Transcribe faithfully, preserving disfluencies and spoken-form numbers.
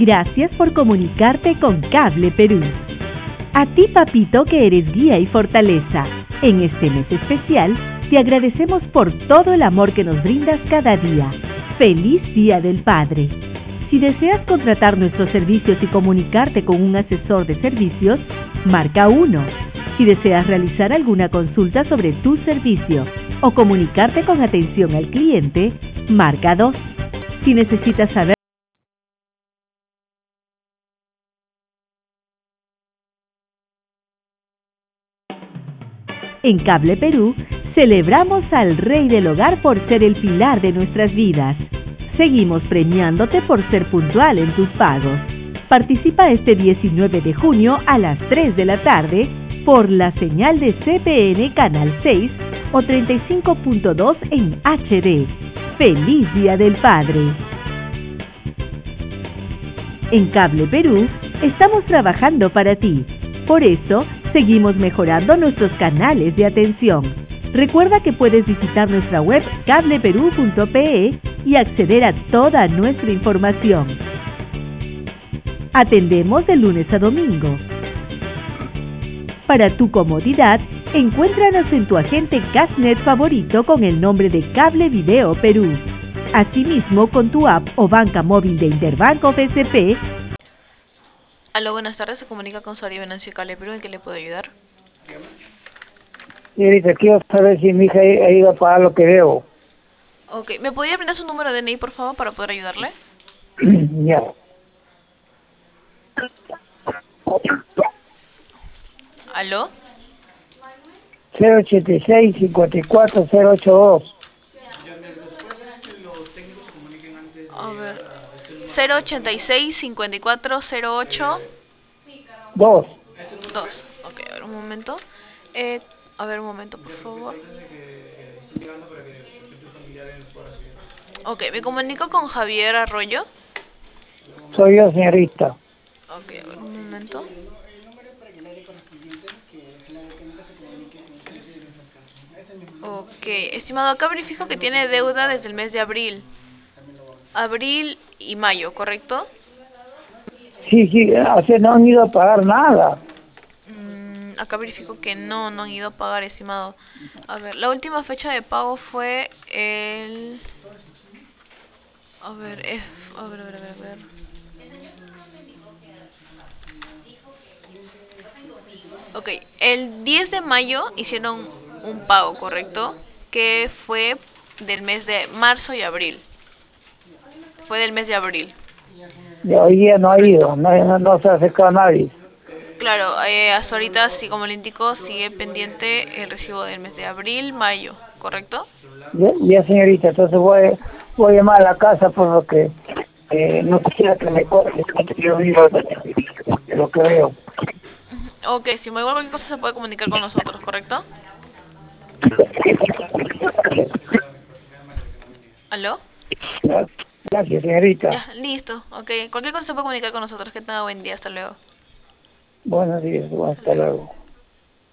Gracias por comunicarte con Cable Perú. A ti, papito, que eres guía y fortaleza. En este mes especial, te agradecemos por todo el amor que nos brindas cada día. ¡Feliz Día del Padre! Si deseas contratar nuestros servicios y comunicarte con un asesor de servicios, marca uno. Si deseas realizar alguna consulta sobre tu servicio o comunicarte con atención al cliente, marca dos. Si necesitas saber En Cable Perú, celebramos al Rey del Hogar por ser el pilar de nuestras vidas. Seguimos premiándote por ser puntual en tus pagos. Participa este diecinueve de junio a las tres de la tarde por la señal de C P N Canal seis o treinta y cinco punto dos en H D. ¡Feliz Día del Padre! En Cable Perú, estamos trabajando para ti. Por eso, seguimos mejorando nuestros canales de atención. Recuerda que puedes visitar nuestra web cable perú punto pe y acceder a toda nuestra información. Atendemos de lunes a domingo. Para tu comodidad, encuéntranos en tu agente Cashnet favorito con el nombre de Cable Video Perú. Asimismo, con tu app o banca móvil de Interbanco B C P. Aló, buenas tardes, se comunica con Sari Venancio Cable Perú, ¿en qué le puedo ayudar? Señorita, quiero saber si mi hija ha ido a pagar lo que debo. Ok, ¿me podría brindar su número de D N I, por favor, para poder ayudarle? Ya. ¿Aló? cero ochenta y seis, cincuenta y cuatro, cero ochenta y dos. A ver, cero ochenta y seis, cincuenta y cuatro, cero ocho... dos. dos. Ok, a ver, un momento. Eh, a ver, un momento, por favor. Ok, me comunico con Javier Arroyo. Soy yo, señorita. Ok, a ver, un momento. Ok, estimado, acá verifico que tiene deuda desde el mes de abril. Abril y mayo, ¿correcto? Sí, sí, hace no han ido a pagar nada. Mm, acá verifico que no, no han ido a pagar, estimado. A ver, la última fecha de pago fue el... A ver, F... A ver, a ver, a ver, a ver. Ok, el diez de mayo hicieron un pago, ¿correcto? Que fue del mes de marzo y abril. Fue del mes de abril. Y hoy día no ha ido, no, no, no se ha acercado a nadie. Claro, eh, hasta ahorita, sí, como le indico, sigue pendiente el recibo del mes de abril, mayo, ¿correcto? Ya, ya, señorita, entonces voy, voy a llamar a la casa por lo que eh, no quisiera que me corte. Yo digo lo que veo. Ok, si me igual cualquier cosa se puede comunicar con nosotros, ¿correcto? ¿Aló? Gracias, señorita. Ya, listo, ok. Cualquier cosa se puede comunicar con nosotros. Que tenga buen día, hasta luego. Buenos días, hasta luego.